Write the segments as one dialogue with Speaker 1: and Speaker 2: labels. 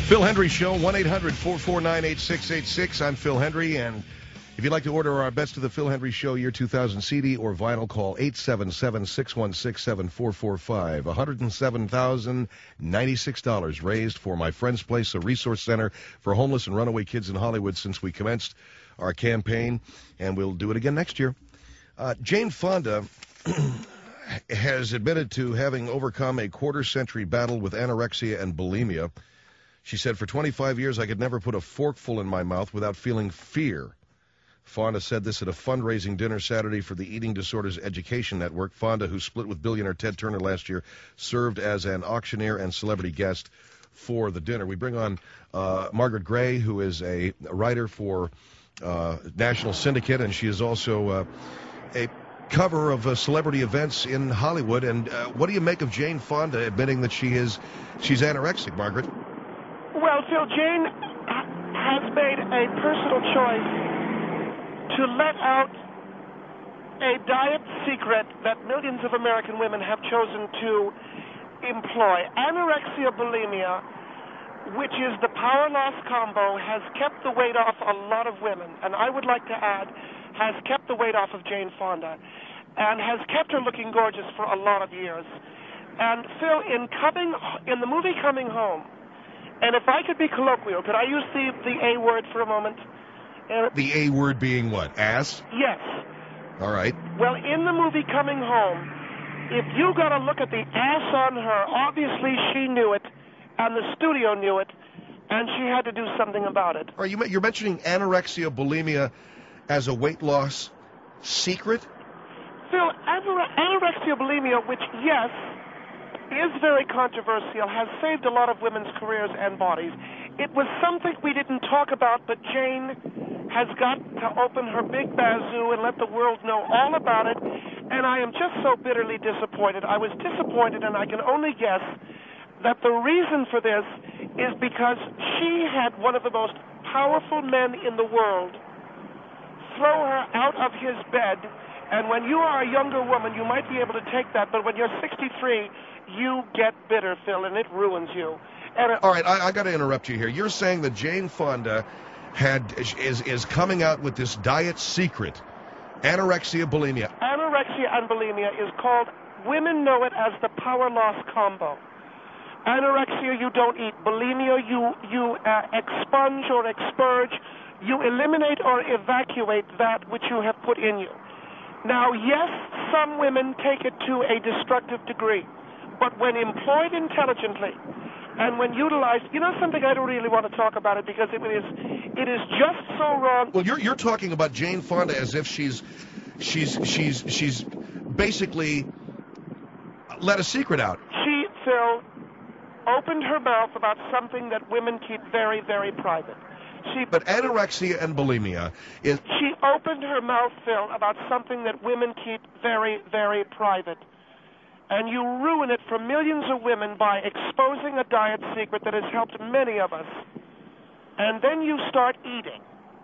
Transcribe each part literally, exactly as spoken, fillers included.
Speaker 1: Phil Hendry Show, one eight hundred four four nine eight six eight six. I'm Phil Hendry, and if you'd like to order our Best of the Phil Hendry Show Year two thousand C D or vinyl, call eight seven seven, six one six, seven four four five. one hundred seven thousand ninety-six dollars raised for My Friend's Place, a resource center for homeless and runaway kids in Hollywood since we commenced our campaign, and we'll do it again next year. Uh, Jane Fonda has admitted to having overcome a quarter-century battle with anorexia and bulimia. She said, "For twenty-five years, I could never put a forkful in my mouth without feeling fear." Fonda said this at a fundraising dinner Saturday for the Eating Disorders Education Network. Fonda, who split with billionaire Ted Turner last year, served as an auctioneer and celebrity guest for the dinner. We bring on uh, Margaret Gray, who is a writer for uh, National Syndicate, and she is also uh, a cover of uh, celebrity events in Hollywood. And uh, what do you make of Jane Fonda admitting that she is she's anorexic, Margaret?
Speaker 2: Well, Phil, Jane has made a personal choice to let out a diet secret that millions of American women have chosen to employ. Anorexia bulimia, which is the power loss combo, has kept the weight off a lot of women, and I would like to add, has kept the weight off of Jane Fonda, and has kept her looking gorgeous for a lot of years. And Phil, in coming in the movie Coming Home, and if I could be colloquial, could I use the, the A word for a moment? Uh,
Speaker 1: the A word being what? Ass?
Speaker 2: Yes.
Speaker 1: All right.
Speaker 2: Well, in the movie Coming Home, if you got to look at the ass on her, obviously she knew it, and the studio knew it, and she had to do something about it.
Speaker 1: Are you, you're mentioning anorexia bulimia as a weight loss secret?
Speaker 2: Phil, anore- anorexia bulimia, which, yes, is very controversial, has saved a lot of women's careers and bodies. It was something we didn't talk about, but Jane has got to open her big bazoo and let the world know all about it, and I am just so bitterly disappointed. I was disappointed, and I can only guess that the reason for this is because she had one of the most powerful men in the world throw her out of his bed. And when you are a younger woman, you might be able to take that, but when you're sixty-three, you get bitter, Phil, and it ruins you. And it,
Speaker 1: All right, I, I got to interrupt you here. You're saying that Jane Fonda had is is coming out with this diet secret, anorexia bulimia.
Speaker 2: Anorexia and bulimia is called, women know it as the power loss combo. Anorexia, you don't eat. Bulimia, you, you uh, expunge or expurge. You eliminate or evacuate that which you have put in you. Now, yes, some women take it to a destructive degree, but when employed intelligently and when utilized, you know something, I don't really want to talk about it because it is it is just so wrong.
Speaker 1: Well, you're you're talking about Jane Fonda as if she's she's she's she's basically let a secret out.
Speaker 2: She, Phil, opened her mouth about something that women keep very, very private. She,
Speaker 1: but anorexia and bulimia is...
Speaker 2: She opened her mouth, Phil, about something that women keep very, very private. And you ruin it for millions of women by exposing a diet secret that has helped many of us. And then you start eating.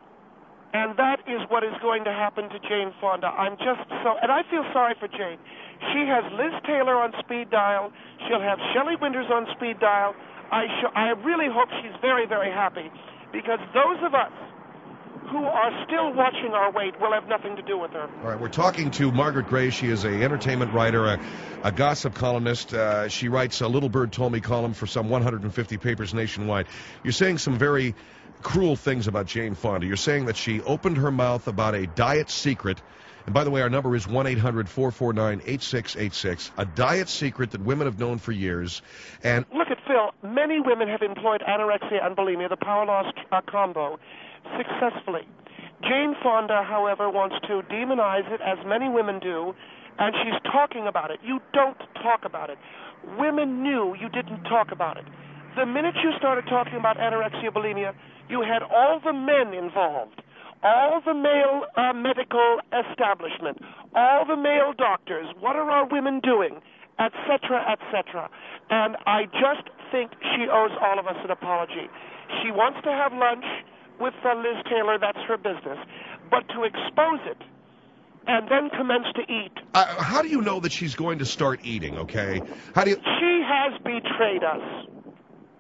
Speaker 2: And that is what is going to happen to Jane Fonda. I'm just so... And I feel sorry for Jane. She has Liz Taylor on speed dial. She'll have Shelley Winters on speed dial. I, sh- I really hope she's very, very happy. Because those of us who are still watching our weight will have nothing to do with her.
Speaker 1: All right, we're talking to Margaret Gray. She is an entertainment writer, a, a gossip columnist. Uh, she writes a Little Bird Told Me column for some one hundred fifty papers nationwide. You're saying some very cruel things about Jane Fonda. You're saying that she opened her mouth about a diet secret. And by the way, our number is one eight hundred four four nine eight six eight six, a diet secret that women have known for years. And
Speaker 2: look at Phil, many women have employed anorexia and bulimia, the power loss uh, combo, successfully. Jane Fonda, however, wants to demonize it, as many women do, and she's talking about it. You don't talk about it. Women knew you didn't talk about it. The minute you started talking about anorexia bulimia, you had all the men involved. All the male uh, medical establishment, all the male doctors, what are our women doing, et cetera, et cetera. And I just think she owes all of us an apology. She wants to have lunch with uh, Liz Taylor, that's her business. But to expose it and then commence to eat.
Speaker 1: Uh, how do you know that she's going to start eating, okay? How do you...
Speaker 2: She has betrayed us.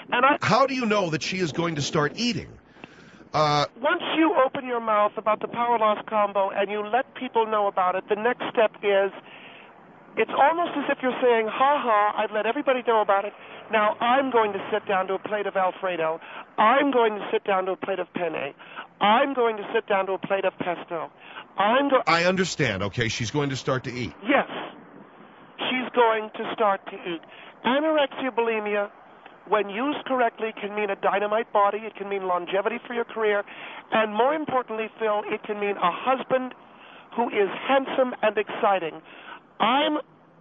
Speaker 2: And I,
Speaker 1: how do you know that she is going to start eating? Uh,
Speaker 2: once you open your mouth about the Power Loss Combo and you let people know about it, the next step is, it's almost as if you're saying, ha ha, I've let everybody know about it. Now I'm going to sit down to a plate of Alfredo. I'm going to sit down to a plate of penne. I'm going to sit down to a plate of pesto. I'm go-
Speaker 1: I understand. Okay, she's going to start to eat.
Speaker 2: Yes, she's going to start to eat. Anorexia bulimia, when used correctly, can mean a dynamite body. It can mean longevity for your career. And more importantly, Phil, it can mean a husband who is handsome and exciting. I'm,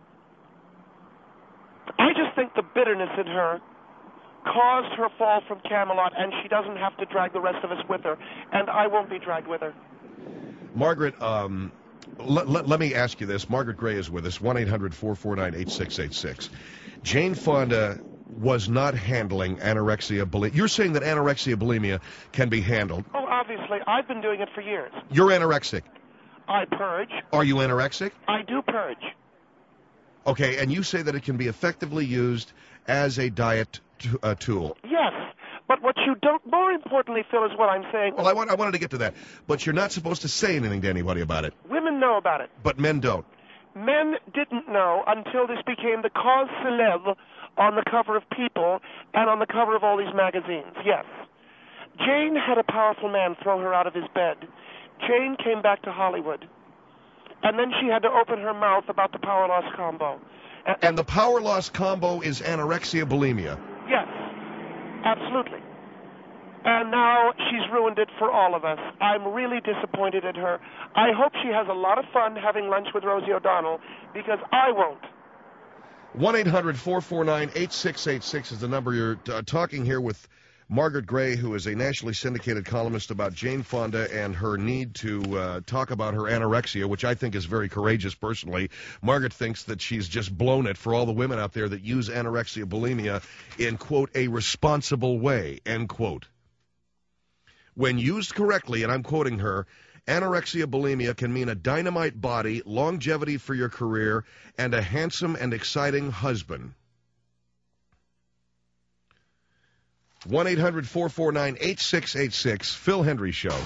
Speaker 2: I just think the bitterness in her caused her fall from Camelot, and she doesn't have to drag the rest of us with her, and I won't be dragged with her.
Speaker 1: Margaret, um, let, let, let me ask you this. Margaret Gray is with us, one eight hundred four four nine eight six eight six. Jane Fonda was not handling anorexia bulimia. You're saying that anorexia bulimia can be handled.
Speaker 2: Oh, obviously. I've been doing it for years.
Speaker 1: You're anorexic.
Speaker 2: I purge.
Speaker 1: Are you anorexic?
Speaker 2: I do purge.
Speaker 1: Okay, and you say that it can be effectively used as a diet t- uh, tool.
Speaker 2: Yes, but what you don't, more importantly, Phil, is what I'm saying.
Speaker 1: Well, I, want, I wanted to get to that, but you're not supposed to say anything to anybody about it.
Speaker 2: Women know about it.
Speaker 1: But men don't.
Speaker 2: Men didn't know until this became the cause célèbre on the cover of People and on the cover of all these magazines, yes. Jane had a powerful man throw her out of his bed. Jane came back to Hollywood, and then she had to open her mouth about the Power Loss Combo.
Speaker 1: And, and the Power Loss Combo is anorexia bulimia.
Speaker 2: Yes, absolutely. And now she's ruined it for all of us. I'm really disappointed in her. I hope she has a lot of fun having lunch with Rosie O'Donnell, because I won't.
Speaker 1: one eight hundred four four nine eight six eight six is the number. You're uh, talking here with Margaret Gray, who is a nationally syndicated columnist about Jane Fonda and her need to uh, talk about her anorexia, which I think is very courageous personally. Margaret thinks that she's just blown it for all the women out there that use anorexia bulimia in, quote, a responsible way, end quote. When used correctly, and I'm quoting her, anorexia bulimia can mean a dynamite body, longevity for your career, and a handsome and exciting husband. one eight hundred four four nine eight six eight six, Phil Hendrie Show.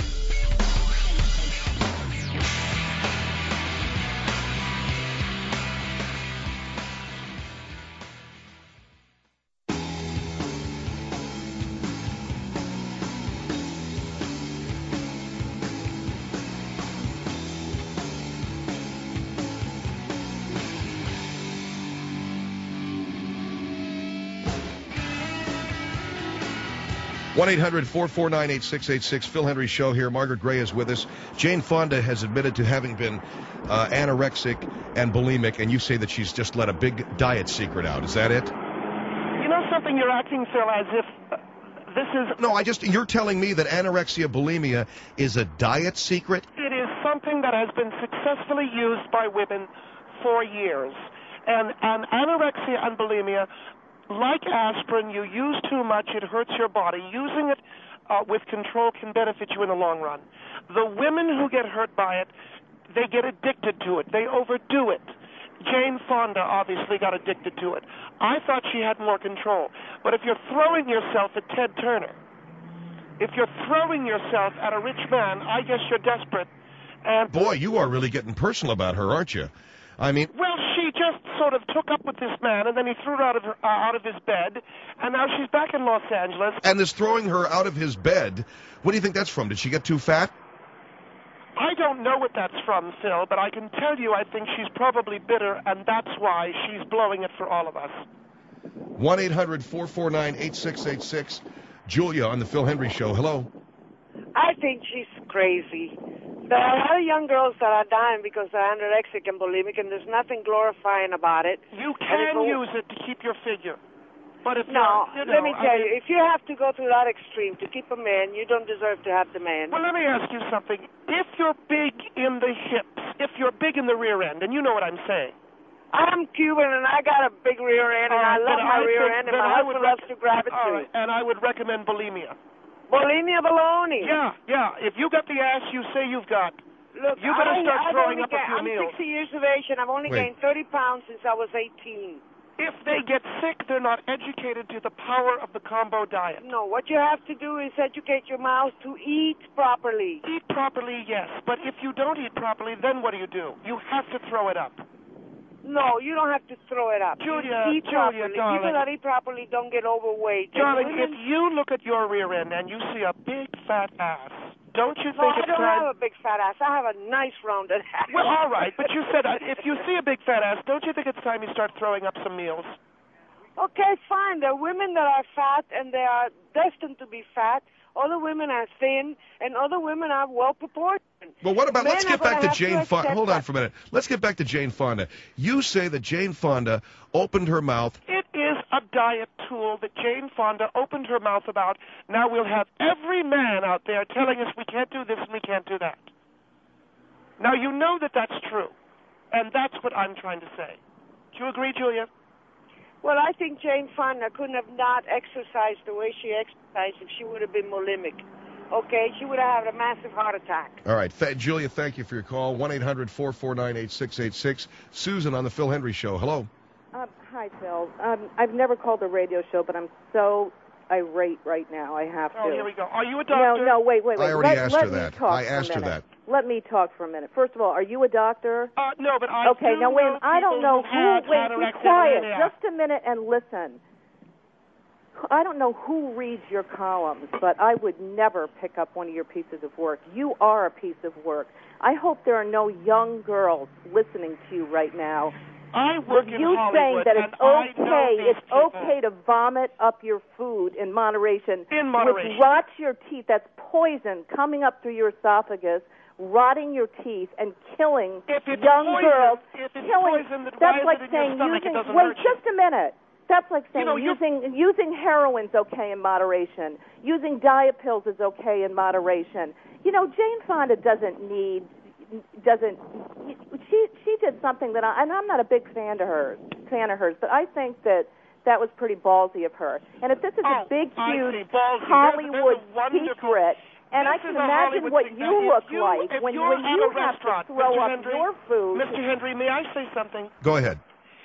Speaker 1: one eight hundred four four nine eight six eight six, Phil Hendrie Show here. Margaret Gray is with us. Jane Fonda has admitted to having been uh, anorexic and bulimic, and you say that she's just let a big diet secret out. Is that it?
Speaker 2: You know something? You're acting, Phil, as if uh, this is...
Speaker 1: No, I just, you're telling me that anorexia bulimia is a diet secret?
Speaker 2: It is something that has been successfully used by women for years. And, and anorexia and bulimia, like aspirin, you use too much, it hurts your body. Using it uh, with control can benefit you in the long run. The women who get hurt by it, they get addicted to it. They overdo it. Jane Fonda obviously got addicted to it. I thought she had more control. But if you're throwing yourself at Ted Turner, if you're throwing yourself at a rich man, I guess you're desperate. And
Speaker 1: boy, you are really getting personal about her, aren't you? I mean,
Speaker 2: well, she just sort of took up with this man, and then he threw her out of her, uh, out of his bed, and now she's back in Los Angeles.
Speaker 1: And this throwing her out of his bed, what do you think that's from? Did she get too fat?
Speaker 2: I don't know what that's from, Phil, but I can tell you I think she's probably bitter, and that's why she's blowing it for all of us.
Speaker 1: one eight hundred four four nine eight six eight six. Julia on the Phil Hendrie Show. Hello.
Speaker 3: I think she's crazy. There are a lot of young girls that are dying because they're anorexic and bulimic, and there's nothing glorifying about it.
Speaker 2: You can use it to keep your figure. But if
Speaker 3: no,
Speaker 2: you know,
Speaker 3: let me tell
Speaker 2: I mean,
Speaker 3: you, if you have to go through that extreme to keep a man, you don't deserve to have the man.
Speaker 2: Well, let me ask you something. If you're big in the hips, if you're big in the rear end, and you know what I'm saying.
Speaker 3: I'm Cuban, and I got a big rear end, and
Speaker 2: right,
Speaker 3: I love my
Speaker 2: I
Speaker 3: rear
Speaker 2: think,
Speaker 3: end, and my husband loves to grab it,
Speaker 2: all
Speaker 3: too.
Speaker 2: Right, and I would recommend bulimia.
Speaker 3: Bulimia baloney.
Speaker 2: Yeah, yeah. If you got the ass you say you've got,
Speaker 3: Look,
Speaker 2: you better
Speaker 3: I,
Speaker 2: start
Speaker 3: I've
Speaker 2: throwing
Speaker 3: only
Speaker 2: up a
Speaker 3: ga-
Speaker 2: few
Speaker 3: I'm
Speaker 2: meals.
Speaker 3: sixty years of age, and I've only
Speaker 1: Wait.
Speaker 3: gained thirty pounds since I was eighteen.
Speaker 2: If they get sick, they're not educated to the power of the combo diet.
Speaker 3: No, what you have to do is educate your mouth to eat properly.
Speaker 2: Eat properly, yes, but if you don't eat properly, then what do you do? You have to throw it up.
Speaker 3: No, you don't have to throw it up.
Speaker 2: Julia,
Speaker 3: you eat
Speaker 2: Julia,
Speaker 3: properly.
Speaker 2: darling.
Speaker 3: People that eat properly don't get overweight. And
Speaker 2: Darling,
Speaker 3: women-
Speaker 2: if you look at your rear end and you see a big fat ass, don't you think
Speaker 3: No, I
Speaker 2: it's
Speaker 3: don't
Speaker 2: time...
Speaker 3: have a big fat ass. I have a nice rounded ass.
Speaker 2: Well, all right, but you said uh, if you see a big fat ass, don't you think it's time you start throwing up some meals?
Speaker 3: Okay, fine. There are women that are fat and they are destined to be fat. Other women are thin, and other women are well proportioned.
Speaker 1: Well, what about,
Speaker 3: Men
Speaker 1: let's
Speaker 3: are
Speaker 1: get back
Speaker 3: gonna
Speaker 1: to
Speaker 3: have
Speaker 1: Jane
Speaker 3: to
Speaker 1: Fonda.
Speaker 3: accept
Speaker 1: Hold on
Speaker 3: that.
Speaker 1: for a minute. Let's get back to Jane Fonda. You say that Jane Fonda opened her mouth.
Speaker 2: It is a diet tool that Jane Fonda opened her mouth about. Now we'll have every man out there telling us we can't do this and we can't do that. Now, you know that that's true, and that's what I'm trying to say. Do you agree, Julia?
Speaker 3: Well, I think Jane Fonda couldn't have not exercised the way she exercised if she would have been bulimic. Okay, she would have had a massive heart attack.
Speaker 1: All right. Th- Julia, thank you for your call. one eight hundred four four nine eight six eight six. Susan on the Phil Hendry Show. Hello.
Speaker 4: Um, hi, Phil. Um, I've never called a radio show, but I'm so irate right now. I have to.
Speaker 2: Oh, here we go. Are you a doctor?
Speaker 4: No, no, wait, wait, wait.
Speaker 1: I already
Speaker 4: let,
Speaker 1: asked
Speaker 4: let
Speaker 1: her
Speaker 4: me
Speaker 1: that.
Speaker 4: Talk
Speaker 1: I
Speaker 4: for a
Speaker 1: asked her
Speaker 4: minute.
Speaker 1: that.
Speaker 4: Let me talk for a minute. First of all, are you a doctor?
Speaker 2: Uh, no, but I
Speaker 4: Okay,
Speaker 2: do
Speaker 4: now wait.
Speaker 2: know
Speaker 4: I don't
Speaker 2: people
Speaker 4: know
Speaker 2: who
Speaker 4: who.
Speaker 2: have
Speaker 4: Wait, be
Speaker 2: anorexia
Speaker 4: quiet.
Speaker 2: bulimia.
Speaker 4: Just a minute and listen. I don't know who reads your columns, but I would never pick up one of your pieces of work. You are a piece of work. I hope there are no young girls listening to you right now.
Speaker 2: I work
Speaker 4: With
Speaker 2: in
Speaker 4: you saying
Speaker 2: Hollywood,
Speaker 4: that
Speaker 2: and
Speaker 4: it's
Speaker 2: I know
Speaker 4: okay,
Speaker 2: these
Speaker 4: it's
Speaker 2: people.
Speaker 4: okay to vomit up your food in moderation.
Speaker 2: In moderation.
Speaker 4: Which rots your teeth. That's poison coming up through your esophagus, rotting your teeth, and killing
Speaker 2: If it's
Speaker 4: young
Speaker 2: poison,
Speaker 4: girls.
Speaker 2: if it's
Speaker 4: killing.
Speaker 2: poison that
Speaker 4: That's
Speaker 2: rises
Speaker 4: like
Speaker 2: in your
Speaker 4: saying
Speaker 2: stomach,
Speaker 4: using.
Speaker 2: it doesn't
Speaker 4: wait,
Speaker 2: hurt you.
Speaker 4: just a minute. That's like saying
Speaker 2: You know, you-
Speaker 4: using using heroin's okay in moderation. Using diet pills is okay in moderation. You know, Jane Fonda doesn't need doesn't she she did something that I and I'm not a big fan to hers fan of hers, but I think that that was pretty ballsy of her. And if this is
Speaker 2: Oh,
Speaker 4: a big,
Speaker 2: I
Speaker 4: huge
Speaker 2: see. Ballsy.
Speaker 4: Hollywood
Speaker 2: There's- there's a wonderful-
Speaker 4: secret, and I
Speaker 2: This
Speaker 4: can
Speaker 2: is a
Speaker 4: imagine
Speaker 2: Hollywood
Speaker 4: what
Speaker 2: thing.
Speaker 4: you
Speaker 2: Now, if
Speaker 4: look
Speaker 2: you-
Speaker 4: like
Speaker 2: if
Speaker 4: when
Speaker 2: you're
Speaker 4: when
Speaker 2: at
Speaker 4: you
Speaker 2: a
Speaker 4: have to
Speaker 2: restaurant,
Speaker 4: throw
Speaker 2: Mister
Speaker 4: up
Speaker 2: Hendry,
Speaker 4: your food.
Speaker 2: Mister Hendry, may I say something?
Speaker 1: Go ahead.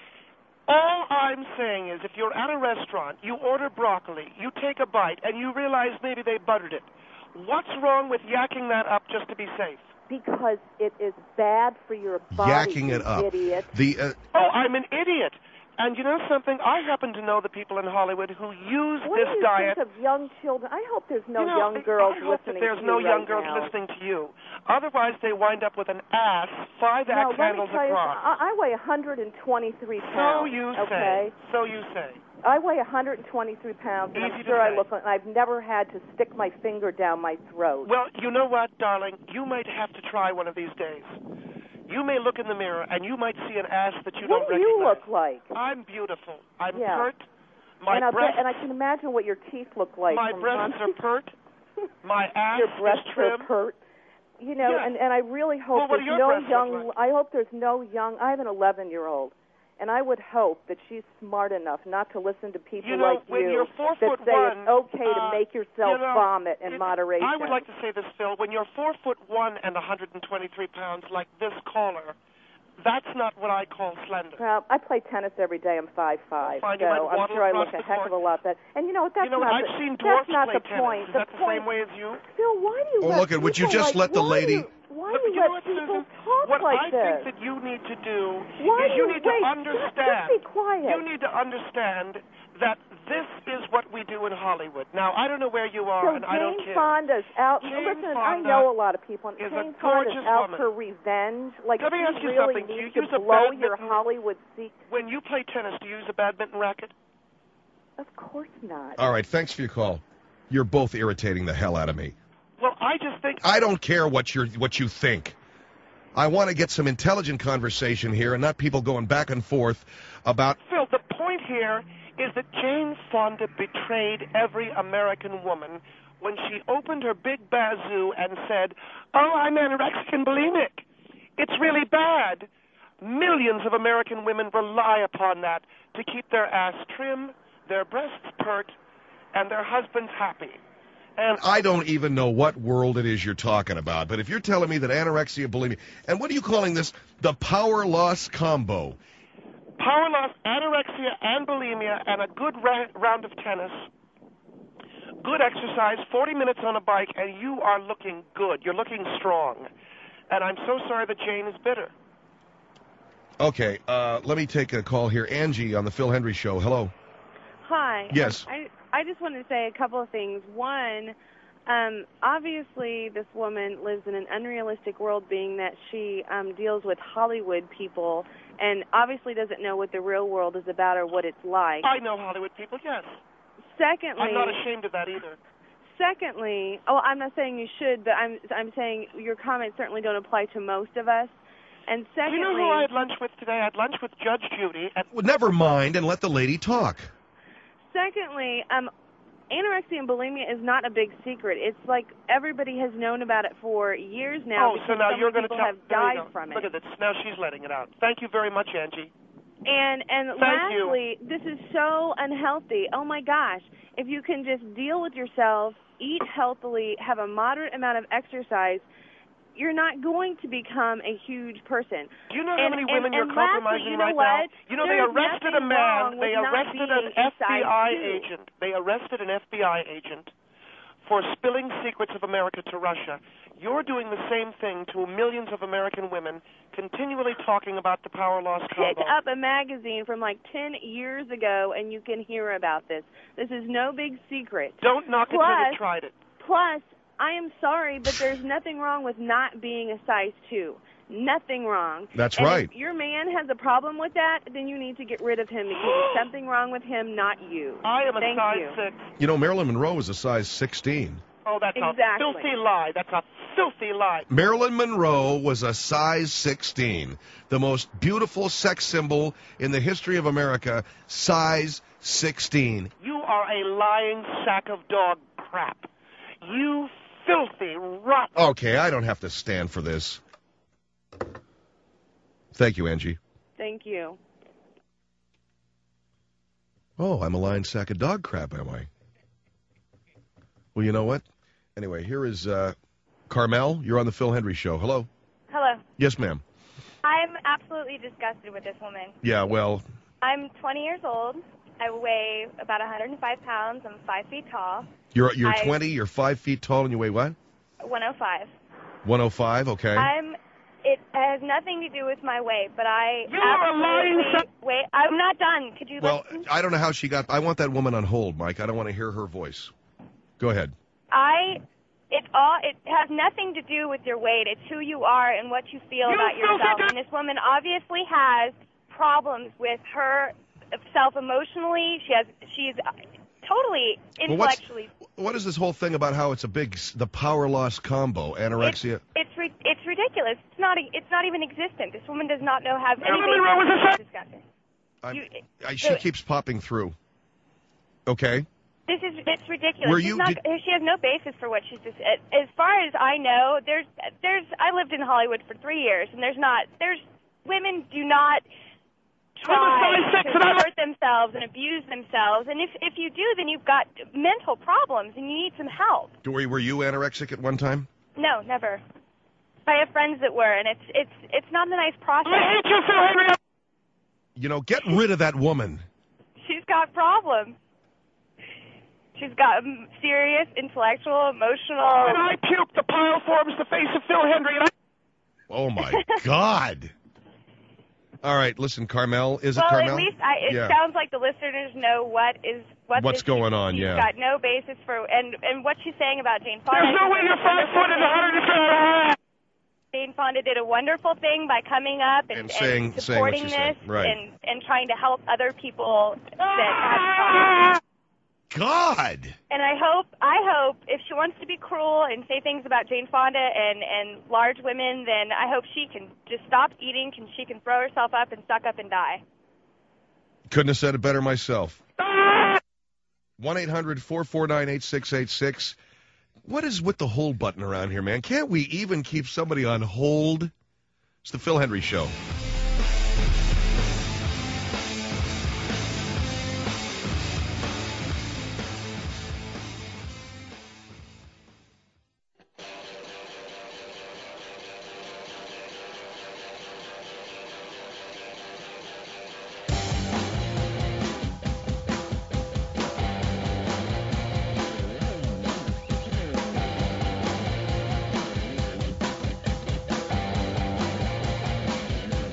Speaker 2: All I'm saying is if you're at a restaurant, you order broccoli, you take a bite, and you realize maybe they buttered it. What's wrong with yakking that up just to be safe?
Speaker 4: Because it is bad for your body,
Speaker 1: Yakking
Speaker 4: you
Speaker 1: it up.
Speaker 4: idiot.
Speaker 1: The uh,
Speaker 2: Oh, I'm an idiot. And you know something? I happen to know the people in Hollywood who use
Speaker 4: What
Speaker 2: this
Speaker 4: do you
Speaker 2: diet.
Speaker 4: think of young children? I hope there's no
Speaker 2: you know,
Speaker 4: young girls
Speaker 2: I hope
Speaker 4: listening
Speaker 2: that there's
Speaker 4: to
Speaker 2: no
Speaker 4: you
Speaker 2: young
Speaker 4: right
Speaker 2: girls
Speaker 4: now.
Speaker 2: listening to you. Otherwise, they wind up with an ass five
Speaker 4: No,
Speaker 2: axe
Speaker 4: let me
Speaker 2: handles
Speaker 4: tell you,
Speaker 2: across.
Speaker 4: I, I weigh one hundred twenty-three
Speaker 2: So
Speaker 4: pounds.
Speaker 2: you
Speaker 4: okay?
Speaker 2: say. So you say.
Speaker 4: I weigh one hundred twenty-three pounds, and
Speaker 2: Easy
Speaker 4: I'm
Speaker 2: to
Speaker 4: sure I
Speaker 2: say.
Speaker 4: look. And I've never had to stick my finger down my throat.
Speaker 2: Well, you know what, darling? You might have to try one of these days. You may look in the mirror, and you might see an ass that you
Speaker 4: what
Speaker 2: don't
Speaker 4: do you
Speaker 2: recognize.
Speaker 4: look like?
Speaker 2: I'm beautiful. I'm
Speaker 4: Yeah.
Speaker 2: pert. My
Speaker 4: and, I
Speaker 2: breasts,
Speaker 4: bet, and I can imagine what your teeth look like.
Speaker 2: my
Speaker 4: from
Speaker 2: breasts are pert. My ass
Speaker 4: your breasts
Speaker 2: is trim.
Speaker 4: are pert. You know,
Speaker 2: Yes.
Speaker 4: and, and I really hope
Speaker 2: Well, what do
Speaker 4: there's
Speaker 2: your
Speaker 4: no
Speaker 2: breasts look
Speaker 4: young.
Speaker 2: like?
Speaker 4: I hope there's no young. I have an eleven-year-old, and I would hope that she's smart enough not to listen to people
Speaker 2: You know,
Speaker 4: like
Speaker 2: when
Speaker 4: you
Speaker 2: you're four
Speaker 4: that
Speaker 2: foot
Speaker 4: say
Speaker 2: one,
Speaker 4: it's okay
Speaker 2: uh,
Speaker 4: to make yourself
Speaker 2: you know,
Speaker 4: vomit in
Speaker 2: it-
Speaker 4: moderation.
Speaker 2: I would like to say this, Phil. When you're four foot one and one hundred twenty-three pounds, like this caller, that's not what I call slender.
Speaker 4: Well, I play tennis every day. I'm five five,
Speaker 2: Fine,
Speaker 4: so
Speaker 2: you might
Speaker 4: I'm
Speaker 2: waddle
Speaker 4: sure I
Speaker 2: across
Speaker 4: look a
Speaker 2: the
Speaker 4: heck
Speaker 2: court.
Speaker 4: of a lot better. And you know what? That's
Speaker 2: you know,
Speaker 4: not
Speaker 2: I've
Speaker 4: the,
Speaker 2: seen
Speaker 4: that's
Speaker 2: dwarfs
Speaker 4: not
Speaker 2: play
Speaker 4: the
Speaker 2: tennis.
Speaker 4: point.
Speaker 2: Is
Speaker 4: the
Speaker 2: that the
Speaker 4: point,
Speaker 2: same way as you?
Speaker 4: Phil, why do you
Speaker 1: Oh,
Speaker 4: let
Speaker 1: look it, would you
Speaker 4: people
Speaker 1: just
Speaker 4: like,
Speaker 1: let the
Speaker 4: why
Speaker 1: lady-
Speaker 4: Do you, why
Speaker 2: But
Speaker 4: do
Speaker 2: you
Speaker 4: you
Speaker 2: know
Speaker 4: let
Speaker 2: what,
Speaker 4: people
Speaker 2: Susan?
Speaker 4: talk
Speaker 2: What
Speaker 4: like
Speaker 2: I
Speaker 4: this?
Speaker 2: think that you need to do
Speaker 4: Why
Speaker 2: is
Speaker 4: do
Speaker 2: you
Speaker 4: you-
Speaker 2: need
Speaker 4: wait,
Speaker 2: to
Speaker 4: just-
Speaker 2: understand.
Speaker 4: just be quiet.
Speaker 2: You need to understand that this is what we do in Hollywood. Now, I don't know where you are,
Speaker 4: So
Speaker 2: and I don't
Speaker 4: Jane
Speaker 2: care.
Speaker 4: Fonda's out.
Speaker 2: Jane
Speaker 4: Listen, I
Speaker 2: Fonda
Speaker 4: know a lot of people. And
Speaker 2: is a
Speaker 4: Jane Fonda's
Speaker 2: gorgeous
Speaker 4: out
Speaker 2: woman.
Speaker 4: for revenge. Like
Speaker 2: Let me
Speaker 4: she
Speaker 2: ask you
Speaker 4: really
Speaker 2: something. Do you
Speaker 4: needs
Speaker 2: use
Speaker 4: to
Speaker 2: a
Speaker 4: blow your
Speaker 2: badminton-
Speaker 4: Hollywood secret.
Speaker 2: When you play tennis, do you use a badminton racket?
Speaker 4: Of course not.
Speaker 1: all right. Thanks for your call. You're both irritating the hell out of me.
Speaker 2: Well, I just think
Speaker 1: I don't care what you're what you think. I want to get some intelligent conversation here, and not people going back and forth about.
Speaker 2: Phil, the point here is that Jane Fonda betrayed every American woman when she opened her big bazoo and said, "Oh, I'm anorexic and bulimic. It's really bad." Millions of American women rely upon that to keep their ass trim, their breasts pert, and their husbands happy. And
Speaker 1: I don't even know what world it is you're talking about, but if you're telling me that anorexia, bulimia, and what are you calling this? The power loss combo.
Speaker 2: Power loss, anorexia, and bulimia, and a good ra- round of tennis. Good exercise, forty minutes on a bike, and you are looking good. You're looking strong. And I'm so sorry that Jane is bitter.
Speaker 1: Okay, uh, let me take a call here. Angie on the Phil Hendry Show. Hello.
Speaker 5: Hi.
Speaker 1: Yes.
Speaker 5: I, I just wanted to say a couple of things. One, um, obviously this woman lives in an unrealistic world, being that she um, deals with Hollywood people and obviously doesn't know what the real world is about or what it's like.
Speaker 2: I know Hollywood people, yes.
Speaker 5: Secondly,
Speaker 2: I'm not ashamed of that either.
Speaker 5: Secondly, oh, I'm not saying you should, but I'm I'm saying your comments certainly don't apply to most of us. And secondly,
Speaker 2: Do you know who I had lunch with today? I had lunch with Judge Judy. At
Speaker 1: Well, never mind, and let the lady talk.
Speaker 5: Secondly, um, anorexia and bulimia is not a big secret. It's like everybody has known about it for years now.
Speaker 2: Oh, so now
Speaker 5: so
Speaker 2: you're
Speaker 5: going to
Speaker 2: tell
Speaker 5: have
Speaker 2: there you
Speaker 5: died
Speaker 2: go.
Speaker 5: from it.
Speaker 2: Look at this. Now she's letting it out. Thank you very much, Angie.
Speaker 5: And and
Speaker 2: Thank
Speaker 5: lastly, you. This is so unhealthy. Oh my gosh! If you can just deal with yourself, eat healthily, have a moderate amount of exercise, you're not going to become a huge person.
Speaker 2: Do you know
Speaker 5: and,
Speaker 2: how many
Speaker 5: and,
Speaker 2: women
Speaker 5: and
Speaker 2: you're
Speaker 5: lastly,
Speaker 2: compromising
Speaker 5: you know
Speaker 2: right
Speaker 5: what?
Speaker 2: now? You know,
Speaker 5: There's
Speaker 2: they arrested a
Speaker 5: nothing
Speaker 2: man.
Speaker 5: wrong with
Speaker 2: They
Speaker 5: not
Speaker 2: arrested an
Speaker 5: being a
Speaker 2: F B I
Speaker 5: size two.
Speaker 2: agent. They arrested an F B I agent for spilling secrets of America to Russia. You're doing the same thing to millions of American women, continually talking about the power loss combo.
Speaker 5: Pick up a magazine from like ten years ago and you can hear about this. This is no big secret.
Speaker 2: Don't knock
Speaker 5: Plus,
Speaker 2: it till you've tried it.
Speaker 5: Plus, I am sorry, but there's nothing wrong with not being a size two. Nothing wrong.
Speaker 1: That's
Speaker 5: and
Speaker 1: right.
Speaker 5: If your man has a problem with that, then you need to get rid of him because there's something wrong with him, not you.
Speaker 2: I am a
Speaker 5: Thank
Speaker 2: size
Speaker 5: you.
Speaker 2: six.
Speaker 1: You know, Marilyn Monroe was a size sixteen.
Speaker 2: Oh, that's
Speaker 5: Exactly.
Speaker 2: a filthy lie. That's a filthy lie.
Speaker 1: Marilyn Monroe was a size sixteen. The most beautiful sex symbol in the history of America, size sixteen.
Speaker 2: You are a lying sack of dog crap. You filthy, rotten.
Speaker 1: Okay, I don't have to stand for this. Thank you, Angie.
Speaker 5: Thank you.
Speaker 1: Oh, I'm a lying sack of dog crap, am I? Well, you know what? Anyway, here is uh, Carmel. You're on the Phil Hendry Show. Hello.
Speaker 6: Hello.
Speaker 1: Yes, ma'am.
Speaker 6: I'm absolutely disgusted with this woman.
Speaker 1: Yeah, well,
Speaker 6: I'm twenty years old. I weigh about one hundred five pounds. I'm five feet tall.
Speaker 1: you're you're
Speaker 6: I-
Speaker 1: twenty, you're five feet tall, and you weigh what?
Speaker 6: one oh five.
Speaker 1: one oh five, okay.
Speaker 6: I'm. It has nothing to do with my weight, but I
Speaker 2: You are a lying
Speaker 6: absolutely
Speaker 2: sack-
Speaker 6: wait. I'm not done. Could you
Speaker 1: Well,
Speaker 6: listen?
Speaker 1: I don't know how she got... I want that woman on hold, Mike. I don't want to hear her voice. Go ahead.
Speaker 6: I. It all. It has nothing to do with your weight. It's who you are and what you feel
Speaker 2: You
Speaker 6: about
Speaker 2: filthy
Speaker 6: yourself.
Speaker 2: dog-
Speaker 6: And this woman obviously has problems with her self emotionally. She has. She's totally
Speaker 1: Well, what's,
Speaker 6: intellectually.
Speaker 1: what is this whole thing about how it's a big... the power loss combo, anorexia?
Speaker 6: It's it's, ri- it's ridiculous. It's not e- it's not even existent. This woman does not know have any
Speaker 2: Marilyn Monroe was a
Speaker 6: basis
Speaker 2: sex-
Speaker 6: for discussion.
Speaker 1: I'm-
Speaker 6: You,
Speaker 1: I, she
Speaker 6: so-
Speaker 1: keeps popping through. Okay.
Speaker 6: This is it's ridiculous.
Speaker 1: Were
Speaker 6: She's
Speaker 1: you-
Speaker 6: not,
Speaker 1: did-
Speaker 6: she has no basis for what she's just. As far as I know, there's there's I lived in Hollywood for three years, and there's not there's women do not
Speaker 2: I'm a
Speaker 6: try
Speaker 2: size six,
Speaker 6: to
Speaker 2: and I'm a-
Speaker 6: hurt themselves and abuse themselves. And if if you do, then you've got mental problems, and you need some help.
Speaker 1: Were, were you anorexic at one time?
Speaker 6: No, never. I have friends that were, and it's it's it's not a nice process.
Speaker 2: I hate you, Phil Henry.
Speaker 1: You know, get rid of that woman.
Speaker 6: She's got problems. She's got um, serious intellectual, emotional.
Speaker 2: And I puked. The pile forms the face of Phil Henry. And I...
Speaker 1: Oh, my God. All right, listen, Carmel. Is it
Speaker 6: well,
Speaker 1: Carmel?
Speaker 6: at least I, it
Speaker 1: Yeah.
Speaker 6: sounds like the listeners know what is what
Speaker 1: What's
Speaker 6: this-
Speaker 1: going on,
Speaker 6: she's
Speaker 1: yeah.
Speaker 6: got no basis for, and and what she's saying about Jane Fonda.
Speaker 2: There's no way you're five foot and one hundred fifty.
Speaker 6: Jane Fonda did a wonderful thing by coming up and,
Speaker 1: And saying- saying what
Speaker 6: supporting
Speaker 1: she said,
Speaker 6: this
Speaker 1: right.
Speaker 6: and and trying to help other people that have problems.
Speaker 1: God.
Speaker 6: And I hope, I hope, if she wants to be cruel and say things about Jane Fonda and, and large women, then I hope she can just stop eating, and she can throw herself up and suck up and die.
Speaker 1: Couldn't have said it better myself. one eight hundred four four nine eight six eight six. What is with the hold button around here, man? Can't we even keep somebody on hold? It's the Phil Hendry Show.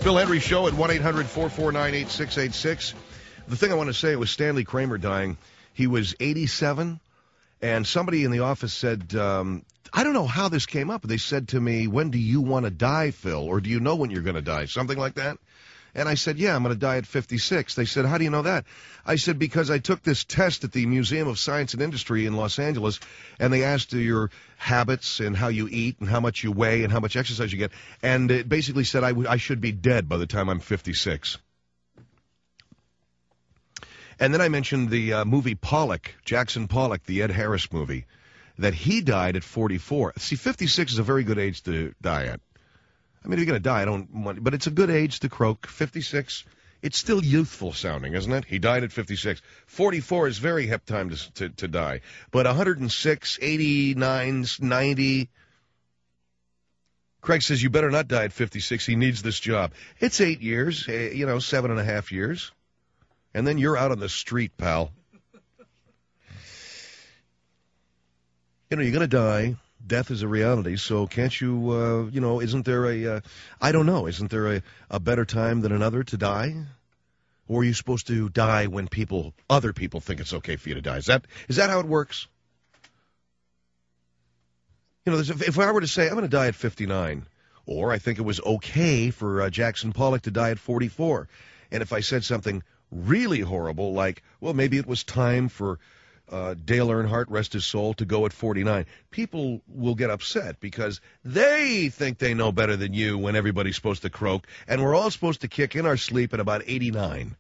Speaker 1: Phil Henry Show at one eight hundred four four nine eight six eight six. The thing I want to say was Stanley Kramer dying. He was eighty-seven, and somebody in the office said, um, I don't know how this came up. They said to me, when do you want to die, Phil? Or do you know when you're going to die? Something like that. And I said, yeah, I'm going to die at fifty-six. They said, how do you know that? I said, because I took this test at the Museum of Science and Industry in Los Angeles, and they asked your habits and how you eat and how much you weigh and how much exercise you get. And it basically said I, w- I should be dead by the time I'm fifty-six. And then I mentioned the uh, movie Pollock, Jackson Pollock, the Ed Harris movie, that he died at forty-four. See, fifty-six is a very good age to die at. I mean, if you're going to die, I don't want, but it's a good age to croak. fifty-six, it's still youthful sounding, isn't it? He died at fifty-six. forty-four is very hip time to, to, to die. But one hundred six, eighty-nine, ninety. Craig says, you better not die at fifty-six. He needs this job. It's eight years, you know, seven and a half years. And then you're out on the street, pal. You know, you're going to die. Death is a reality, so can't you, uh, you know, isn't there a, uh, I don't know, isn't there a, a better time than another to die? Or are you supposed to die when people, other people think it's okay for you to die? Is that, is that how it works? You know, there's, if I were to say, I'm going to die at fifty-nine, or I think it was okay for uh, Jackson Pollock to die at forty-four, and if I said something really horrible, like, well, maybe it was time for Uh, Dale Earnhardt, rest his soul, to go at forty-nine. People will get upset because they think they know better than you when everybody's supposed to croak, and we're all supposed to kick in our sleep at about eighty-nine.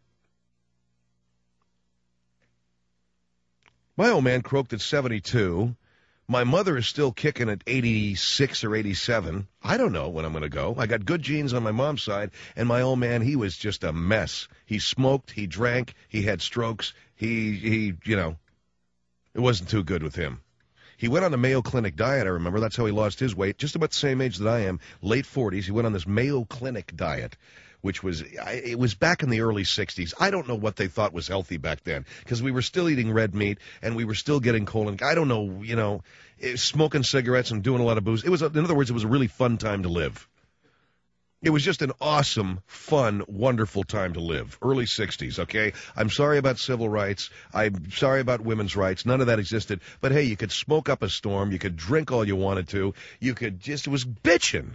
Speaker 1: My old man croaked at seventy-two. My mother is still kicking at eighty-six or eighty-seven. I don't know when I'm going to go. I got good genes on my mom's side, and my old man, he was just a mess. He smoked, he drank, he had strokes, he, he, you know, it wasn't too good with him. He went on the Mayo Clinic diet, I remember. That's how he lost his weight, just about the same age that I am, late forties. He went on this Mayo Clinic diet, which was, it was back in the early sixties. I don't know what they thought was healthy back then, because we were still eating red meat, and we were still getting colon. I don't know, you know, smoking cigarettes and doing a lot of booze. It was, in other words, it was a really fun time to live. It was just an awesome, fun, wonderful time to live. Early sixties, okay? I'm sorry about civil rights. I'm sorry about women's rights. None of that existed. But, hey, you could smoke up a storm. You could drink all you wanted to. You could just, it was bitching.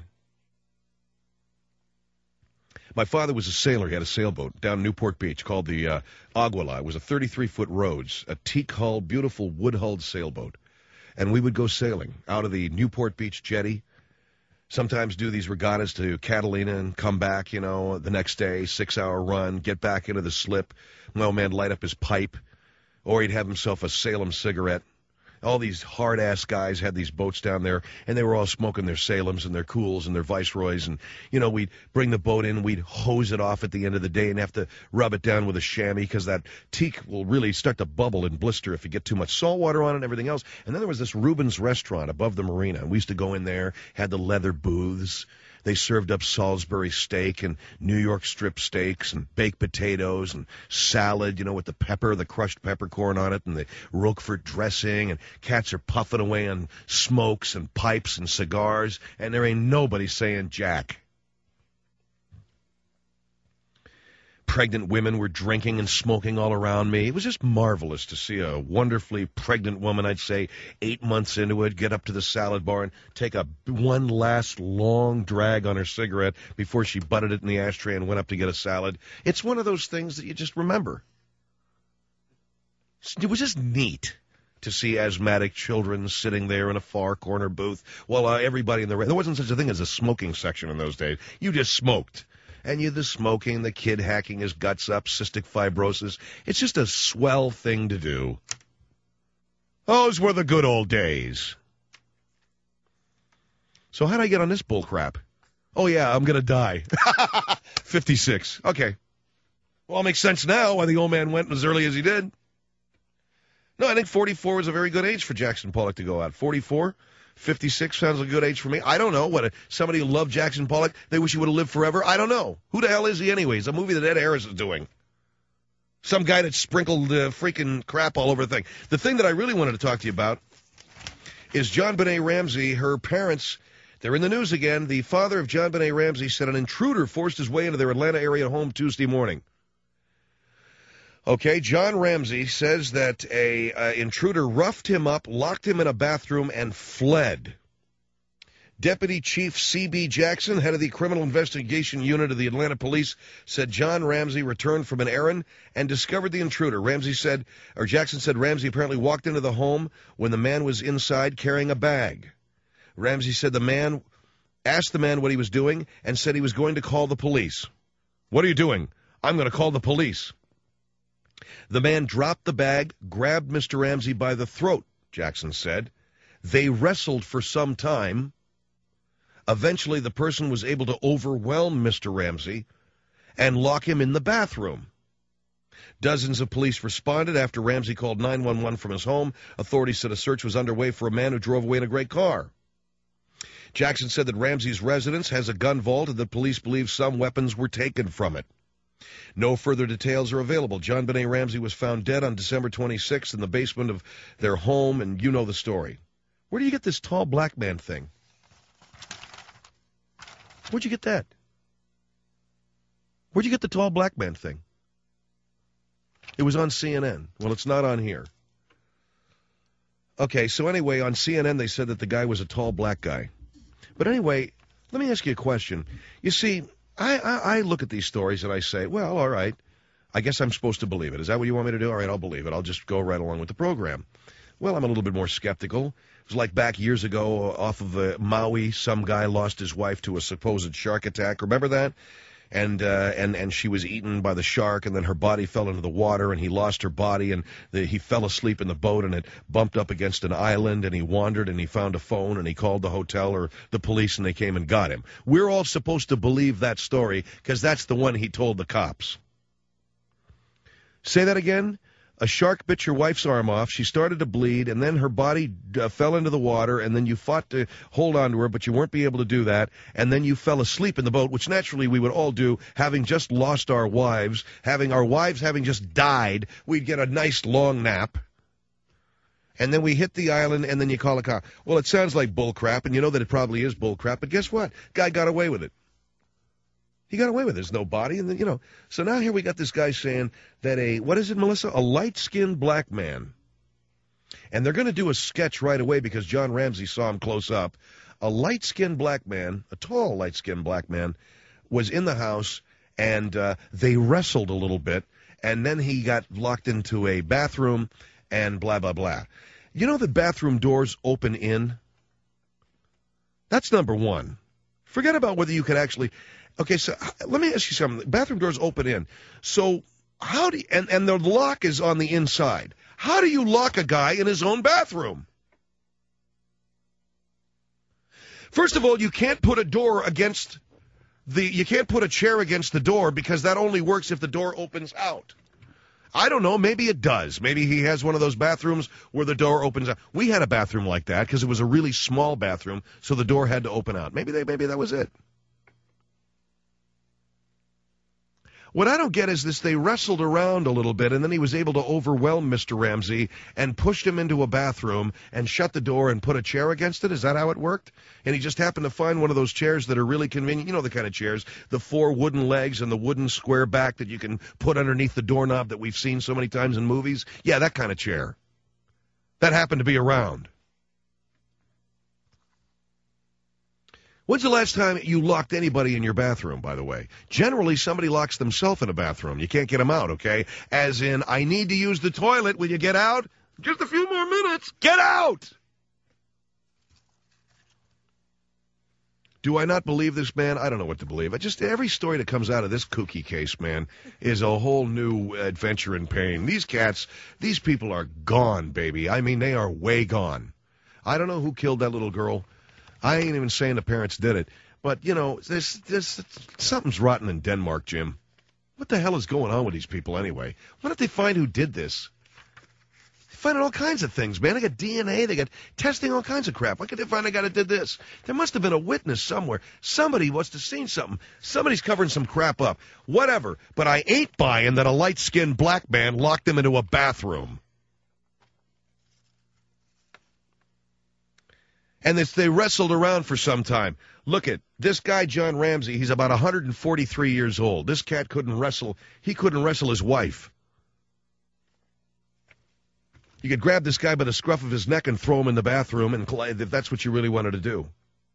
Speaker 1: My father was a sailor. He had a sailboat down Newport Beach called the uh, Aguila. It was a thirty-three foot Rhodes, a teak-hulled, beautiful wood-hulled sailboat. And we would go sailing out of the Newport Beach jetty. Sometimes do these regattas to Catalina and come back, you know, the next day, six-hour run, get back into the slip. My old man light up his pipe, or he'd have himself a Salem cigarette. All these hard-ass guys had these boats down there, and they were all smoking their Salems and their Cools and their Viceroys. And, you know, we'd bring the boat in, we'd hose it off at the end of the day and have to rub it down with a chamois because that teak will really start to bubble and blister if you get too much salt water on it and everything else. And then there was this Reuben's restaurant above the marina. And we used to go in there, had the leather booths. They served up Salisbury steak and New York strip steaks and baked potatoes and salad, you know, with the pepper, the crushed peppercorn on it, and the Roquefort dressing, and cats are puffing away on smokes and pipes and cigars, and there ain't nobody saying jack. Pregnant women were drinking and smoking all around me. It was just marvelous to see a wonderfully pregnant woman, I'd say, eight months into it, get up to the salad bar and take a one last long drag on her cigarette before she butted it in the ashtray and went up to get a salad. It's one of those things that you just remember. It was just neat to see asthmatic children sitting there in a far corner booth while uh, everybody in the... There wasn't such a thing as a smoking section in those days. You just smoked. And you the smoking, the kid hacking his guts up, cystic fibrosis. It's just a swell thing to do. Those were the good old days. So how'd I get on this bull crap? Oh, yeah, I'm going to die. fifty-six. Okay. Well, it makes sense now why the old man went as early as he did. No, I think forty-four was a very good age for Jackson Pollock to go out. forty-four? fifty-six sounds like a good age for me. I don't know. What a, somebody who loved Jackson Pollock, they wish he would have lived forever. I don't know. Who the hell is he anyways? A movie that Ed Harris is doing. Some guy that sprinkled uh, freaking crap all over the thing. The thing that I really wanted to talk to you about is JonBenet Ramsey. Her parents, They're in the news again. The father of JonBenet Ramsey said an intruder forced his way into their Atlanta area home Tuesday morning. Okay, John Ramsey says that a uh, intruder roughed him up, locked him in a bathroom, and fled. Deputy Chief C B Jackson, head of the Criminal Investigation Unit of the Atlanta Police, said John Ramsey returned from an errand and discovered the intruder. Ramsey said, or Jackson said Ramsey apparently walked into the home when the man was inside carrying a bag. Ramsey said the man asked the man what he was doing and said he was going to call the police. What are you doing? I'm going to call the police. The man dropped the bag, grabbed Mister Ramsey by the throat, Jackson said. They wrestled for some time. Eventually, the person was able to overwhelm Mister Ramsey and lock him in the bathroom. Dozens of police responded after Ramsey called nine one one from his home. Authorities said a search was underway for a man who drove away in a gray car. Jackson said that Ramsey's residence has a gun vault and that police believe some weapons were taken from it. No further details are available. JonBenet Ramsey was found dead on December twenty-sixth in the basement of their home, and you know the story. Where do you get this tall black man thing? Where'd you get that? Where'd you get the tall black man thing? It was on C N N. Well, it's not on here. Okay, so anyway, on C N N they said that the guy was a tall black guy. But anyway, let me ask you a question. You see, I, I, I look at these stories and I say, well, all right, I guess I'm supposed to believe it. Is that what you want me to do? All right, I'll believe it. I'll just go right along with the program. Well, I'm a little bit more skeptical. It was like back years ago off of uh, Maui, some guy lost his wife to a supposed shark attack. Remember that? And uh, and and she was eaten by the shark, and then her body fell into the water, and he lost her body, and the, he fell asleep in the boat, and it bumped up against an island, and he wandered, and he found a phone, and he called the hotel or the police, and they came and got him. We're all supposed to believe that story because that's the one he told the cops. Say that again? A shark bit your wife's arm off. She started to bleed, and then her body uh, fell into the water, and then you fought to hold on to her, but you weren't be able to do that, and then you fell asleep in the boat, which naturally we would all do, having just lost our wives, having our wives having just died. We'd get a nice long nap, and then we hit the island, and then you call a cop. Well, it sounds like bull crap, and you know that it probably is bull crap, but guess what? Guy got away with it. He got away with it. There's no body. And then, you know, so now here we got this guy saying that a, what is it, Melissa? A light-skinned black man. And they're going to do a sketch right away because John Ramsey saw him close up. A light-skinned black man, a tall light-skinned black man, was in the house, and uh, they wrestled a little bit, and then he got locked into a bathroom, and blah, blah, blah. You know the bathroom doors open in? That's number one. Forget about whether you could actually... Okay, so let me ask you something. Bathroom doors open in. So how do you, and, and the lock is on the inside. How do you lock a guy in his own bathroom? First of all, you can't put a door against the, you can't put a chair against the door because that only works if the door opens out. I don't know. Maybe it does. Maybe he has one of those bathrooms where the door opens out. We had a bathroom like that because it was a really small bathroom, so the door had to open out. Maybe they, maybe that was it. What I don't get is this, they wrestled around a little bit, and then he was able to overwhelm Mister Ramsey and pushed him into a bathroom and shut the door and put a chair against it. Is that how it worked? And he just happened to find one of those chairs that are really convenient. You know the kind of chairs, the four wooden legs and the wooden square back that you can put underneath the doorknob that we've seen so many times in movies. Yeah, that kind of chair. That happened to be around. When's the last time you locked anybody in your bathroom, by the way? Generally, somebody locks themselves in a bathroom. You can't get them out, okay? As in, I need to use the toilet. Will you get out? Just a few more minutes. Get out! Do I not believe this man? I don't know what to believe. I just every story that comes out of this kooky case, man, is a whole new adventure in pain. These cats, these people are gone, baby. I mean, they are way gone. I don't know who killed that little girl. I ain't even saying the parents did it. But, you know, there's, there's, something's rotten in Denmark, Jim. What the hell is going on with these people anyway? Why don't they find who did this? They find all kinds of things, man. They got D N A. They got testing all kinds of crap. Why can't they find a guy that did this? There must have been a witness somewhere. Somebody must have seen something. Somebody's covering some crap up. Whatever. But I ain't buying that a light-skinned black man locked him into a bathroom. And this, they wrestled around for some time. Look at this guy, John Ramsey. He's about one hundred forty-three years old. This cat couldn't wrestle. He couldn't wrestle his wife. You could grab this guy by the scruff of his neck and throw him in the bathroom, and if that's what you really wanted to do.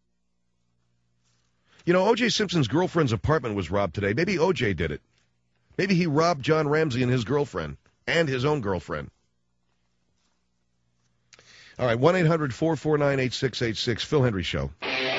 Speaker 1: You know, O J Simpson's girlfriend's apartment was robbed today. Maybe O J did it. Maybe he robbed John Ramsey and his girlfriend, and his own girlfriend. All right, one eight hundred four four nine eight six eight six, Phil Hendry Show.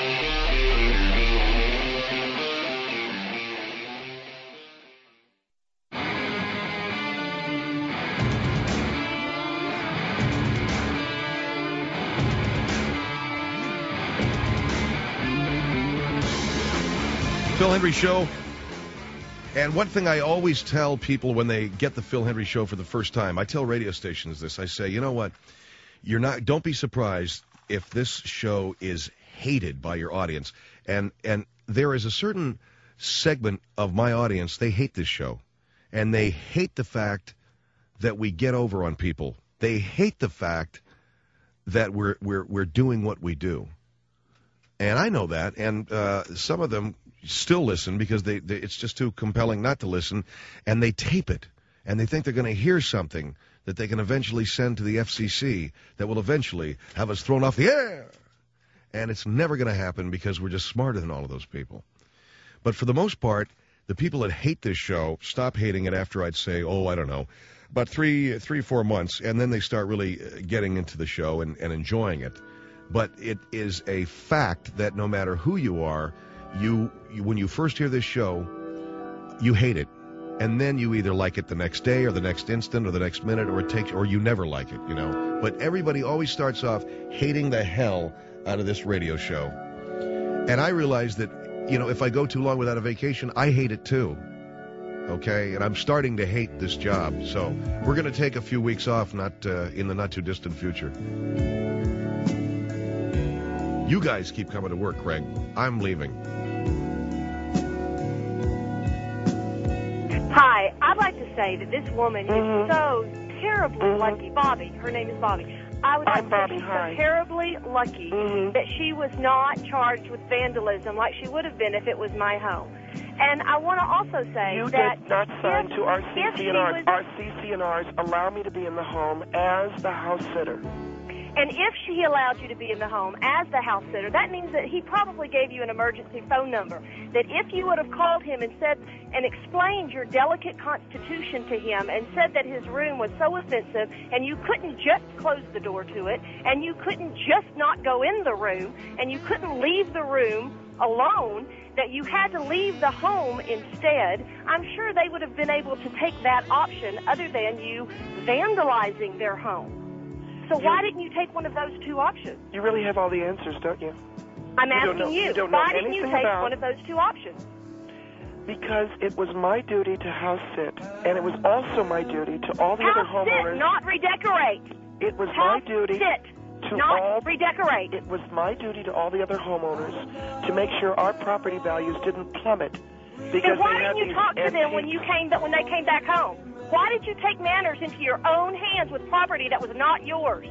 Speaker 1: Phil Hendry Show. And one thing I always tell people when they get the Phil Hendry Show for the first time, I tell radio stations this. I say, you know what? You're not. Don't be surprised if this show is hated by your audience. And and there is a certain segment of my audience, they hate this show. And they hate the fact that we get over on people. They hate the fact that we're we're we're doing what we do. And I know that. And uh, some of them still listen because they, they it's just too compelling not to listen. And they tape it. And they think they're going to hear something that they can eventually send to the F C C that will eventually have us thrown off the air. And it's never going to happen because we're just smarter than all of those people. But for the most part, the people that hate this show stop hating it after I'd say, oh, I don't know, about three, three, four months, and then they start really getting into the show and, and enjoying it. But it is a fact that no matter who you are, you, you when you first hear this show, you hate it. And then you either like it the next day or the next instant or the next minute, or it takes, or you never like it, you know. But everybody always starts off hating the hell out of this radio show. And I realize that, you know, if I go too long without a vacation, I hate it too. Okay? And I'm starting to hate this job. So we're going to take a few weeks off, not uh, in the not too distant future. You guys keep coming to work, Craig. I'm leaving.
Speaker 7: Hi, I'd like to say that this woman
Speaker 2: Mm-hmm.
Speaker 7: is so terribly
Speaker 2: Mhm.
Speaker 7: lucky. Bobby, her name is Bobby. I would
Speaker 2: I'm
Speaker 7: like to say
Speaker 2: Bobby,
Speaker 7: she's
Speaker 2: hi.
Speaker 7: so terribly lucky
Speaker 2: Mhm.
Speaker 7: that she was not charged with vandalism like she would have been if it was my home. And I want to also say
Speaker 2: You
Speaker 7: that
Speaker 2: did not sign
Speaker 7: if,
Speaker 2: to our
Speaker 7: if she
Speaker 2: C C N Rs.
Speaker 7: was,
Speaker 2: Our C C N Rs allow me to be in the home as the house sitter.
Speaker 7: and if she allowed you to be in the home as the house sitter, that means that he probably gave you an emergency phone number. That if you would have called him and said and explained your delicate constitution to him and said that his room was so offensive and you couldn't just close the door to it and you couldn't just not go in the room and you couldn't leave the room alone, that you had to leave the home instead, I'm sure they would have been able to take that option other than you vandalizing their home. So
Speaker 2: You-
Speaker 7: why didn't you take one of those two options?
Speaker 2: You really have all the answers, don't you?
Speaker 7: I'm
Speaker 2: You don't
Speaker 7: asking
Speaker 2: know-
Speaker 7: you,
Speaker 2: you don't know
Speaker 7: why didn't you
Speaker 2: anything
Speaker 7: take
Speaker 2: about-
Speaker 7: one of those two options?
Speaker 2: Because it was my duty to house sit, and it was also my duty to all the other
Speaker 7: House
Speaker 2: homeowners.
Speaker 7: sit, not redecorate.
Speaker 2: It was my
Speaker 7: House
Speaker 2: duty
Speaker 7: sit,
Speaker 2: to
Speaker 7: not
Speaker 2: all.
Speaker 7: redecorate.
Speaker 2: It was my duty to all the other homeowners to make sure our property values didn't plummet because
Speaker 7: Then why
Speaker 2: they had
Speaker 7: didn't you
Speaker 2: these
Speaker 7: talk to them when
Speaker 2: antiques.
Speaker 7: you came when they came back home? Why did you take matters into your own hands with property that was not yours?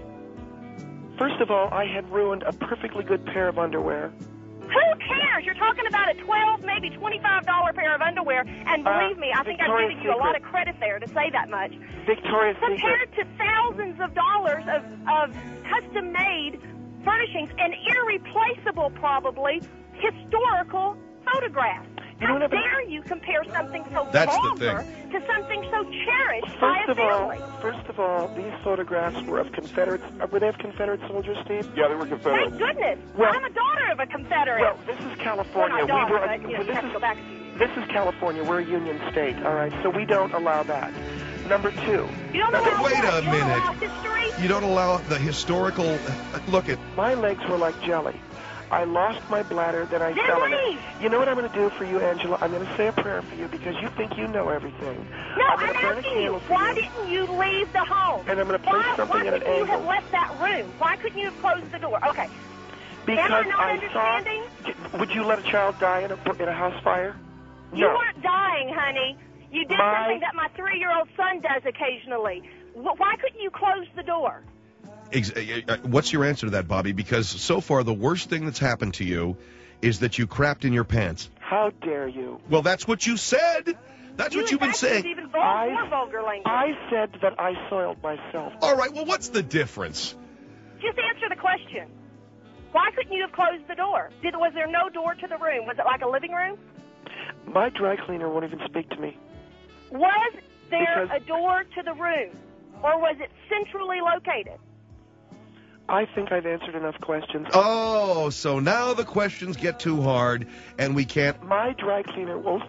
Speaker 2: First of all, I had ruined a perfectly good pair of underwear.
Speaker 7: Who cares? You're talking about a twelve, maybe twenty-five dollar pair of underwear, and
Speaker 2: Uh,
Speaker 7: believe me, I think I've
Speaker 2: Victoria's
Speaker 7: given you a lot
Speaker 2: Secret.
Speaker 7: of credit there to say that much.
Speaker 2: Victoria's Secret.
Speaker 7: Compared to thousands of dollars of, of custom-made furnishings and irreplaceable, probably, historical photographs.
Speaker 2: You
Speaker 7: How
Speaker 2: don't have a-
Speaker 7: dare you compare something so
Speaker 1: That's the
Speaker 7: vulgar to something so cherished by
Speaker 2: First
Speaker 7: a
Speaker 2: of all,
Speaker 7: family?
Speaker 2: first of all, these photographs were of Confederates. uh, Were they of Confederate soldiers, Steve?
Speaker 8: Yeah, they were Confederates.
Speaker 7: Thank goodness.
Speaker 2: Well-
Speaker 7: I'm a daughter of a Confederate.
Speaker 2: Well, this is
Speaker 7: Well,
Speaker 2: California.
Speaker 7: not daughter,
Speaker 2: we were,
Speaker 7: but, you know,
Speaker 2: well,
Speaker 7: you have
Speaker 2: this
Speaker 7: to
Speaker 2: is
Speaker 7: go back a few years.
Speaker 2: this is California. We're a union state, all right. So we don't allow that. Number two,
Speaker 7: You don't
Speaker 1: Now,
Speaker 7: allow
Speaker 1: wait
Speaker 7: what?
Speaker 1: a
Speaker 7: You don't
Speaker 1: minute.
Speaker 7: allow history?
Speaker 1: You don't allow the historical... Look at...
Speaker 2: my legs were like jelly. I lost my bladder, then I
Speaker 7: Then
Speaker 2: fell in it.
Speaker 7: leave.
Speaker 2: You know what I'm going to do for you, Angela? I'm going to say a prayer for you because you think you know everything.
Speaker 7: No,
Speaker 2: I'm
Speaker 7: I'm,
Speaker 2: going to burn a
Speaker 7: asking you,
Speaker 2: candle for
Speaker 7: why
Speaker 2: you.
Speaker 7: didn't you leave the home?
Speaker 2: And I'm going to place
Speaker 7: why,
Speaker 2: something
Speaker 7: why
Speaker 2: at an
Speaker 7: couldn't you have
Speaker 2: angle.
Speaker 7: left that room? Why couldn't you have closed the door? Okay.
Speaker 2: Because
Speaker 7: Am I not
Speaker 2: I
Speaker 7: understanding?
Speaker 2: saw. Would you let a child die in a in a house fire?
Speaker 7: You
Speaker 2: No.
Speaker 7: weren't dying, honey. You did
Speaker 2: My-
Speaker 7: something that my three-year-old son does occasionally. Wh- Why couldn't you close the door?
Speaker 1: Ex- uh, what's your answer to that, Bobby? Because so far the worst thing that's happened to you is that you crapped in your pants.
Speaker 2: How dare you?
Speaker 1: Well, that's what you said. That's
Speaker 7: You
Speaker 1: what you've been
Speaker 7: actually
Speaker 1: saying.
Speaker 7: used even vul-
Speaker 2: I-
Speaker 7: more vulgar language.
Speaker 2: I said that I soiled myself.
Speaker 1: All right, well, what's the difference?
Speaker 7: Just answer the question. Why couldn't you have closed the door? Did was there no door to the room? Was it like a living room?
Speaker 2: My dry cleaner won't even speak to me.
Speaker 7: Was there
Speaker 2: Because-
Speaker 7: a door to the room, or was it centrally located?
Speaker 2: I think I've answered enough questions.
Speaker 1: Oh, so now the questions get too hard, and we can't...
Speaker 2: My dry cleaner won't...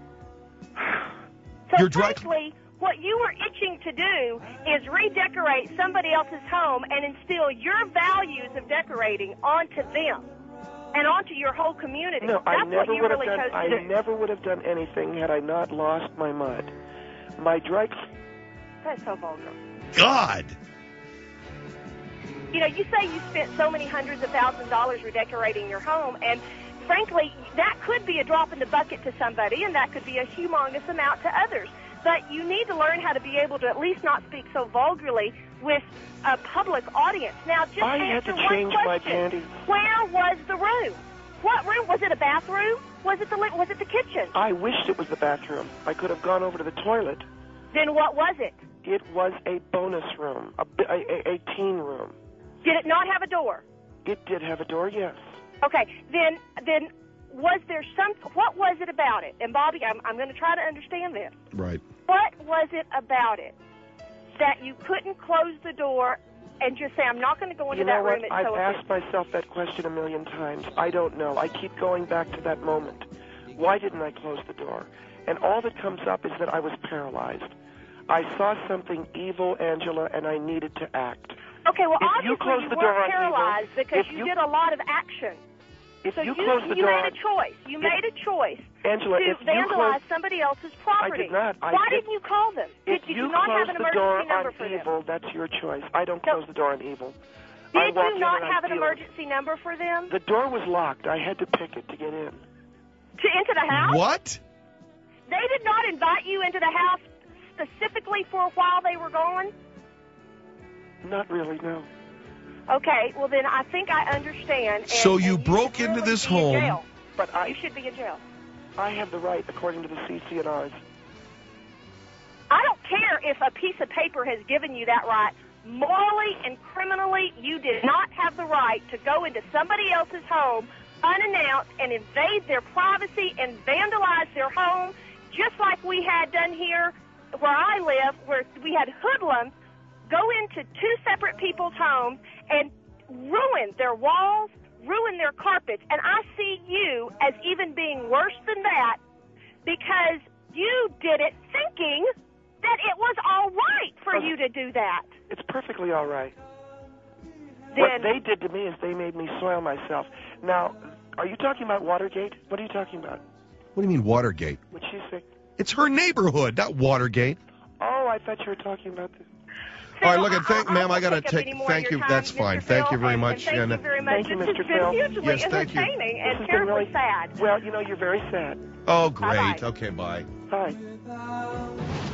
Speaker 7: So
Speaker 1: Your dry-
Speaker 7: frankly, what you were itching to do is redecorate somebody else's home and instill your values of decorating onto them and onto your whole community.
Speaker 2: No,
Speaker 7: That's
Speaker 2: I
Speaker 7: what
Speaker 2: never
Speaker 7: you
Speaker 2: would have
Speaker 7: really
Speaker 2: done.
Speaker 7: chose to
Speaker 2: I
Speaker 7: do.
Speaker 2: never would have done anything had I not lost my mud. My dry. cl-
Speaker 7: That's so vulgar.
Speaker 1: God!
Speaker 7: You know, you say you spent so many hundreds of thousands of dollars redecorating your home, and frankly, that could be a drop in the bucket to somebody, and that could be a humongous amount to others. But you need to learn how to be able to at least not speak so vulgarly with a public audience. Now, just
Speaker 2: I had
Speaker 7: answer
Speaker 2: to
Speaker 7: one
Speaker 2: change my
Speaker 7: question.
Speaker 2: panties.
Speaker 7: Where was the room? What room? Was it a bathroom? Was it the li- was it the kitchen?
Speaker 2: I wished it was the bathroom. I could have gone over to the toilet.
Speaker 7: Then what was it?
Speaker 2: It was a bonus room, a, bi- a, a, a teen room.
Speaker 7: Did it not have a door?
Speaker 2: It did have a door, yes.
Speaker 7: Okay, then then was there some? What was it about it? And Bobby, I'm I'm going to try to understand this.
Speaker 1: Right.
Speaker 7: What was it about it that you couldn't close the door and just say, I'm not going to go into
Speaker 2: You know
Speaker 7: that
Speaker 2: what?
Speaker 7: room? It's
Speaker 2: I've
Speaker 7: so
Speaker 2: asked
Speaker 7: offensive.
Speaker 2: myself that question a million times. I don't know. I keep going back to that moment. Why didn't I close the door? And all that comes up is that I was paralyzed. I saw something evil, Angela, and I needed to act.
Speaker 7: Okay, well,
Speaker 2: If you
Speaker 7: obviously
Speaker 2: close
Speaker 7: you
Speaker 2: the door
Speaker 7: weren't
Speaker 2: on
Speaker 7: paralyzed
Speaker 2: evil,
Speaker 7: because
Speaker 2: if
Speaker 7: you,
Speaker 2: you-
Speaker 7: did a lot of action.
Speaker 2: If
Speaker 7: So
Speaker 2: you,
Speaker 7: you,
Speaker 2: close the
Speaker 7: you
Speaker 2: door,
Speaker 7: made a choice. You
Speaker 2: if-
Speaker 7: made a choice
Speaker 2: Angela,
Speaker 7: to
Speaker 2: if you
Speaker 7: vandalize
Speaker 2: close,
Speaker 7: somebody else's property.
Speaker 2: I did not. I
Speaker 7: Why
Speaker 2: did-
Speaker 7: didn't you call them?
Speaker 2: if
Speaker 7: Did, did
Speaker 2: you
Speaker 7: you not
Speaker 2: close
Speaker 7: have an
Speaker 2: the door
Speaker 7: emergency number
Speaker 2: on
Speaker 7: for them?
Speaker 2: evil, that's your choice. I don't
Speaker 7: So-
Speaker 2: close the door on evil. I
Speaker 7: Did
Speaker 2: walk
Speaker 7: you
Speaker 2: in
Speaker 7: not
Speaker 2: and I
Speaker 7: have an
Speaker 2: feel it.
Speaker 7: emergency number for them
Speaker 2: The door was locked. I had to pick it to get in.
Speaker 7: to into the house?
Speaker 1: What?
Speaker 7: They did not invite you into the house specifically for a while they were gone?
Speaker 2: Not really, no.
Speaker 7: Okay, well then I think I understand. And,
Speaker 1: So you
Speaker 7: and
Speaker 1: broke
Speaker 7: should
Speaker 1: into
Speaker 7: really
Speaker 1: this
Speaker 7: be in
Speaker 1: home.
Speaker 7: jail.
Speaker 2: But I,
Speaker 7: You should be in jail.
Speaker 2: I have the right, according to the C C N Rs.
Speaker 7: I don't care if a piece of paper has given you that right. Morally and criminally, you did not have the right to go into somebody else's home unannounced and invade their privacy and vandalize their home, just like we had done here where I live, where we had hoodlums go into two separate people's homes and ruin their walls, ruin their carpets. And I see you as even being worse than that because you did it thinking that it was all right for you to do that.
Speaker 2: It's perfectly all right.
Speaker 7: Then
Speaker 2: What they did to me is they made me soil myself. Now, are you talking about Watergate? What are you talking about?
Speaker 1: What do you mean Watergate?
Speaker 2: What she say?
Speaker 1: It's her neighborhood, not Watergate.
Speaker 2: Oh, I thought you were talking about this.
Speaker 1: All right,
Speaker 7: Phil,
Speaker 1: look, and thank,
Speaker 7: I- I
Speaker 1: ma'am, I
Speaker 7: won't
Speaker 1: got to
Speaker 7: take up
Speaker 1: take.
Speaker 7: any more
Speaker 1: Thank
Speaker 7: of
Speaker 1: you.
Speaker 7: your time,
Speaker 1: That's fine.
Speaker 7: Mister
Speaker 1: Thank
Speaker 7: Phil,
Speaker 1: you very
Speaker 7: and-
Speaker 1: much.
Speaker 7: And thank
Speaker 1: And, uh,
Speaker 7: you very much.
Speaker 2: Thank you,
Speaker 7: This
Speaker 2: Mister
Speaker 7: has been
Speaker 2: Phil.
Speaker 7: hugely
Speaker 1: Yes, thank you.
Speaker 7: entertaining
Speaker 2: This
Speaker 7: and
Speaker 2: has been
Speaker 7: terribly
Speaker 2: really
Speaker 7: sad.
Speaker 2: Well, you know, you're very sad.
Speaker 1: oh, great.
Speaker 7: Bye-bye.
Speaker 1: Okay, bye.
Speaker 2: Bye.